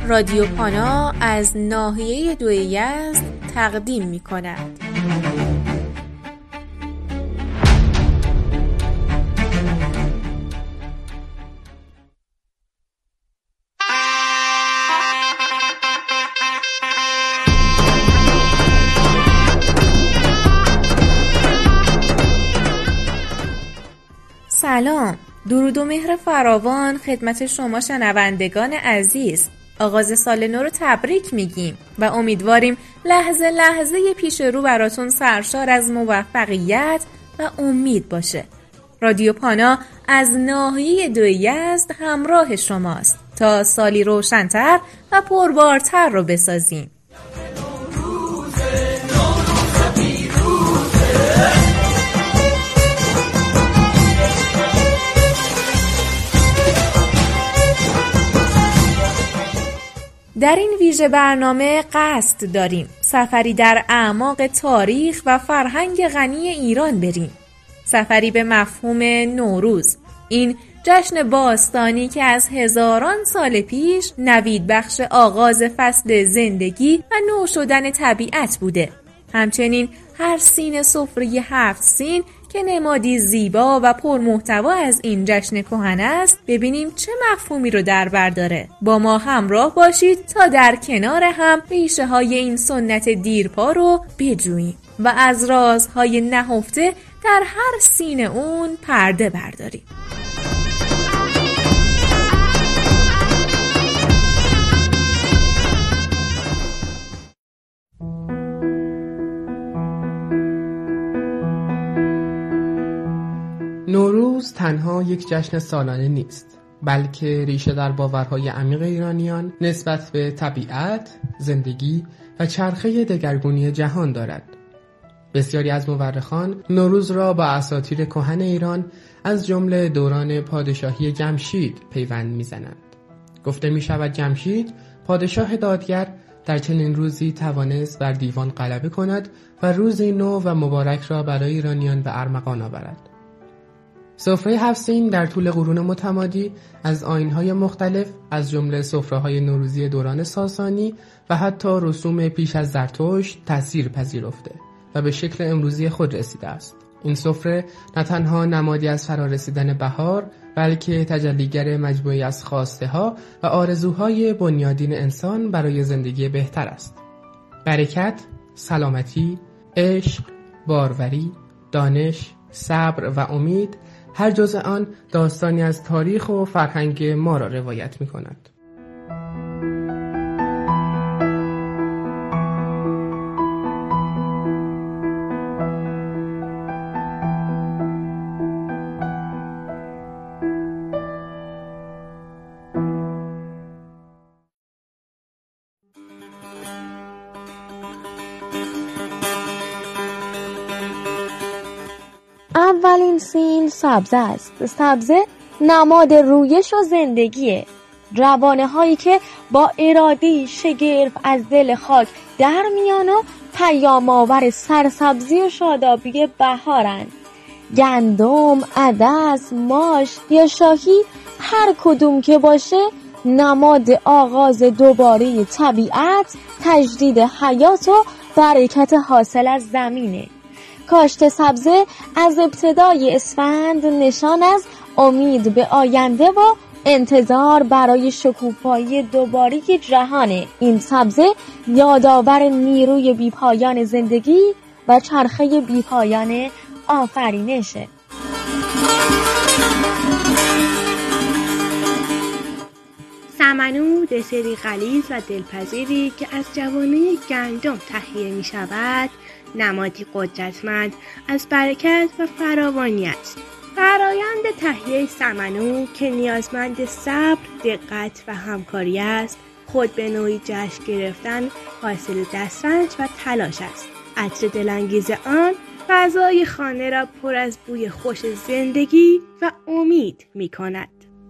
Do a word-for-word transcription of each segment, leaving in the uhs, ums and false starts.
رادیو پانا از ناحیه دو یزد تقدیم می کند. سلام، درود و مهر فراوان خدمت شما شنوندگان عزیز. آغاز سال نو رو تبریک میگیم و امیدواریم لحظه لحظه پیش رو براتون سرشار از موفقیت و امید باشه. رادیو پانا از ناحیه دو یزد همراه شماست تا سالی روشن‌تر و پربارتر رو بسازیم. در این ویژه برنامه قصد داریم سفری در اعماق تاریخ و فرهنگ غنی ایران بریم. سفری به مفهوم نوروز، این جشن باستانی که از هزاران سال پیش نوید بخش آغاز فصل زندگی و نو شدن طبیعت بوده. همچنین هر سین سفره هفت سین که نمادی زیبا و پرمحتوا از این جشن کهن است، ببینیم چه مفهومی رو در بر داره. با ما همراه باشید تا در کنار هم ریشه های این سنت دیرپا رو بجوییم و از رازهای نهفته در هر سین اون پرده برداریم. نوروز تنها یک جشن سالانه نیست، بلکه ریشه در باورهای عمیق ایرانیان نسبت به طبیعت، زندگی و چرخه دگرگونی جهان دارد. بسیاری از مورخان نوروز را با اساطیر کهن ایران از جمله دوران پادشاهی جمشید پیوند می‌زنند. گفته می‌شود جمشید، پادشاه دادگر، در چنین روزی توانست بر دیوان غلبه کند و روزی نو و مبارک را برای ایرانیان به ارمغان آورد. سفره هفت سین در طول قرون متمادی از آیین‌های مختلف از جمله سفره‌های نوروزی دوران ساسانی و حتی رسوم پیش از زرتشت تأثیر پذیرفته و به شکل امروزی خود رسیده است. این سفره نه تنها نمادی از فرارسیدن بهار، بلکه تجلیگر مجموعی از خواسته‌ها و آرزوهای بنیادین انسان برای زندگی بهتر است. برکت، سلامتی، عشق، باروری، دانش، صبر و امید، هر جزء آن داستانی از تاریخ و فرهنگ ما را روایت می‌کند. اولین سین سبزه است. سبزه نماد رویش و زندگیه. روانه هایی که با ارادی شگرف از دل خاک در میان و پیام آور سرسبزی و شادابی بهارند. گندم، عدس، ماش یا شاهی هر کدوم که باشه نماد آغاز دوباره طبیعت، تجدید حیات و برکت حاصل از زمینه. کاشت سبزه از ابتدای اسفند نشان از امید به آینده و انتظار برای شکوفایی دوباره جهانه. این سبزه یادآور نیروی بیپایان زندگی و چرخه بیپایان آفرینشه. سمنو دسری غلیظ و دلپذیری که از جوانه گندم تهیه می شود، نمادی قدرتمند از برکت و فراوانی است. فرایند تهیه سمنو که نیازمند صبر، دقت و همکاری است، خود به نوعی جشن گرفتن حاصل دسترنج و تلاش است. عطر دلانگیز آن فضای خانه را پر از بوی خوش زندگی و امید می کند.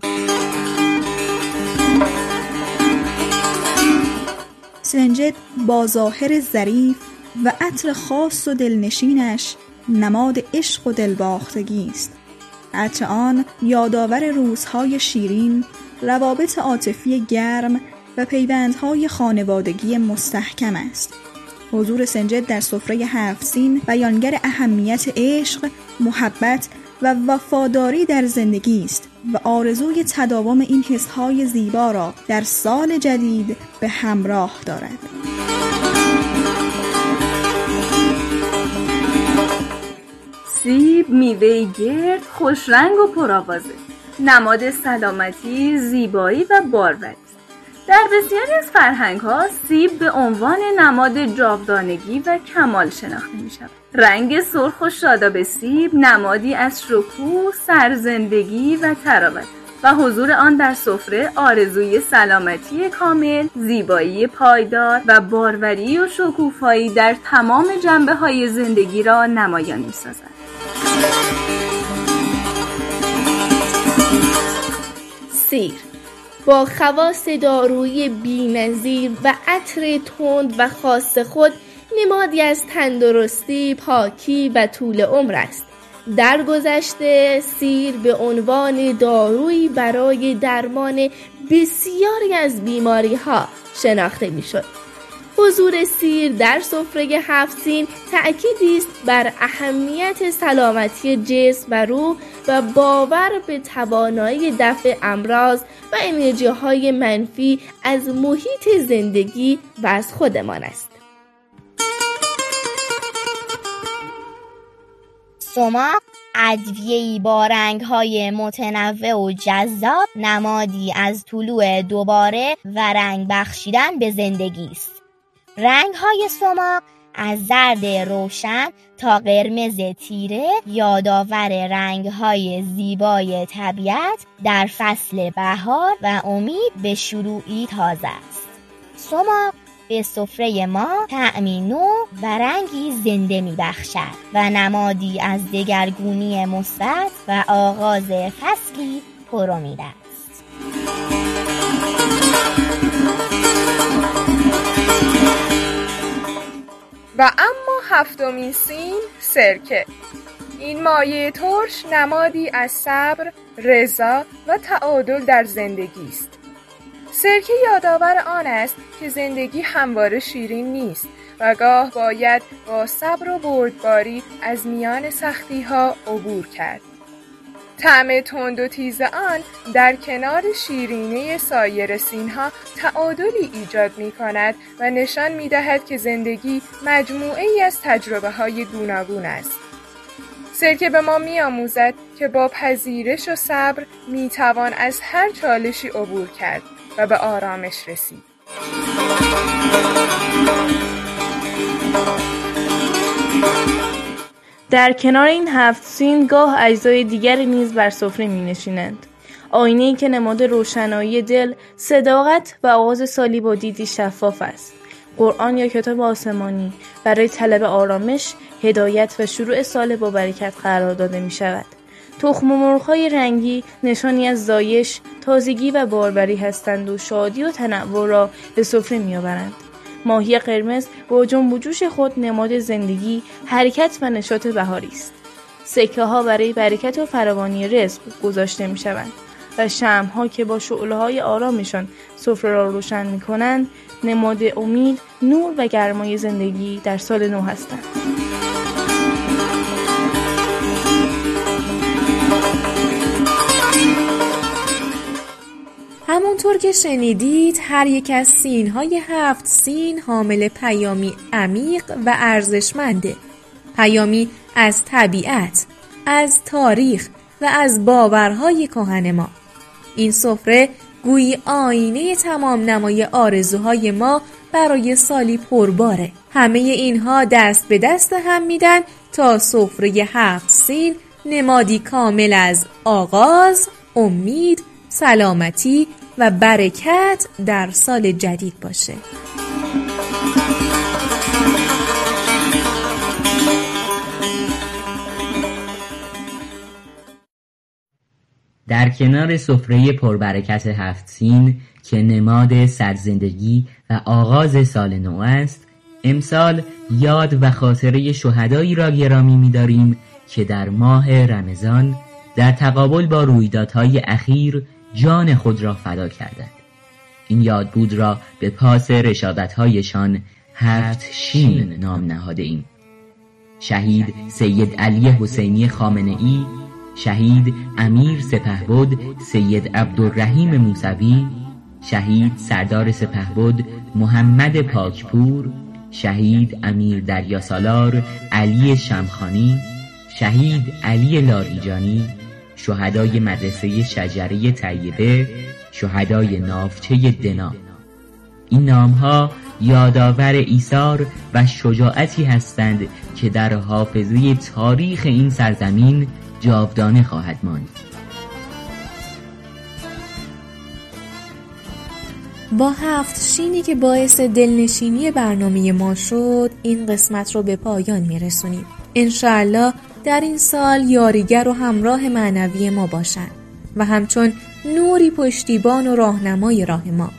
سنجد با ظاهر ظریف و عطر خاص و دلنشینش نماد عشق و دلباختگی است. عطر آن یادآور روزهای شیرین، روابط عاطفی گرم و پیوندهای خانوادگی مستحکم است. حضور سنجد در سفره هفت سین بیانگر اهمیت عشق، محبت و وفاداری در زندگی است و آرزوی تداوم این حسهای زیبا را در سال جدید به همراه دارد. سیب میوه گرد، خوشرنگ و پرآوازه. نماد سلامتی، زیبایی و باروری است. در بسیاری از فرهنگ‌ها سیب به عنوان نماد جاودانگی و کمال شناخته می‌شود. رنگ سرخ و شاداب سیب نمادی از شکوه، سرزندگی و تراوت و حضور آن در سفره آرزوی سلامتی کامل، زیبایی پایدار و باروری و شکوفایی در تمام جنبه‌های زندگی را نمایان می‌سازد. سیر با خواص دارویی بی‌نظیر و عطر تند و خاص خود نمادی از تندرستی، پاکی و طول عمر است. در گذشته سیر به عنوان دارویی برای درمان بسیاری از بیماری‌ها شناخته می‌شد. حضور سیر در سفره هفت سین تأکیدی است بر اهمیت سلامتی جسم و روح و باور به توانایی دفع امراض و انرژی‌های منفی از محیط زندگی و از خودمان است. سماق ادویه‌ای با رنگ‌های متنوع و جذاب، نمادی از طلوع دوباره و رنگ بخشیدن به زندگی است. رنگ‌های سماق از زرد روشن تا قرمز تیره یادآور رنگ‌های زیبای طبیعت در فصل بهار و امید به شروعی تازه است. سماق به سفره ما طعمی نو و رنگی زنده می‌بخشد و نمادی از دگرگونی مثبت و آغاز فصلی پرامید است. و اما هفتمین سین سرکه. این مایه ترش نمادی از صبر، رضا و تعادل در زندگی است. سرکه یادآور آن است که زندگی همواره شیرین نیست و گاه باید با صبر و بردباری از میان سختی‌ها عبور کرد. طعم تند و تیز آن در کنار شیرینی سایر سینها تعادلی ایجاد می کند و نشان می دهد که زندگی مجموعه‌ای از تجربه‌های گوناگون است. سرکه به ما می آموزد که با پذیرش و صبر می توان از هر چالشی عبور کرد و به آرامش رسید. در کنار این هفت سین گاه اجزای دیگری نیز بر سفره می نشینند. آینه‌ای که نماد روشنایی دل، صداقت و آغاز سالی با دیدی شفاف است. قرآن یا کتاب آسمانی برای طلب آرامش، هدایت و شروع سال با برکت قرار داده می شود. تخم و مرغ‌های رنگی نشانی از زایش، تازگی و باروری هستند و شادی و تنوع را به سفره می آورند. ماهی قرمز با جنب و جوش خود نماد زندگی، حرکت و نشاط بهاری است. سکه ها برای برکت و فراوانی رزق گذاشته می شوند و شمع ها که با شعله های آرامشان سفره را روشن می کنند نماد امید، نور و گرمای زندگی در سال نو هستند. همونطور که شنیدید هر یک از سین‌های هفت سین حامل پیامی عمیق و ارزشمنده. پیامی از طبیعت، از تاریخ و از باورهای کهن ما. این سفره گویی آینه تمام نمای آرزوهای ما برای سالی پرباره. همه اینها دست به دست هم میدن تا سفره هفت سین نمادی کامل از آغاز، امید، سلامتی و برکت در سال جدید باشه. در کنار سفره پربرکت هفت سین که نماد سرزندگی و آغاز سال نو است، امسال یاد و خاطره شهدایی را گرامی می‌داریم که در ماه رمضان در تقابل با رویدادهای اخیر جان خود را فدا کردند. این یادبود را به پاس رشادت‌هایشان هفت شین نام نهاده ایم. شهید سید علی حسینی خامنه‌ای، شهید امیر سپهبد سید عبدالرحیم موسوی، شهید سردار سپهبد محمد پاکپور، شهید امیر دریاسالار علی شمخانی، شهید علی لاریجانی، شهدای مدرسه شجره طیبه، شهدای ناوچه دنا. این نامها یادآور ایثار و شجاعتی هستند که در حافظه تاریخ این سرزمین جاودانه خواهد ماند. با هفت شینی که باعث دلنشینی برنامه ما شد، این قسمت رو به پایان میرسونیم. انشاءالله در این سال یاریگر و همراه معنوی ما باشند و همچون نوری پشتیبان و راهنمای راه ما.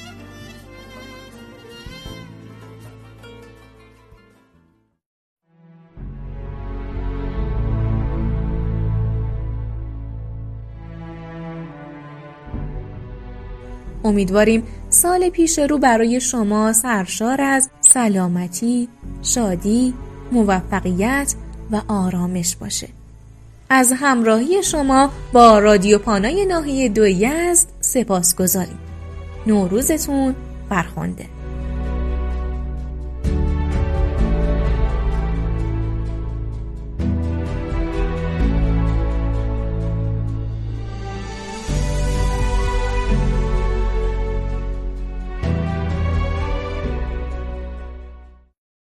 امیدواریم سال پیش رو برای شما سرشار از سلامتی، شادی، موفقیت و آرامش باشه. از همراهی شما با رادیو پانای ناحیه دو یزد سپاسگزاریم. نوروزتون فرخنده.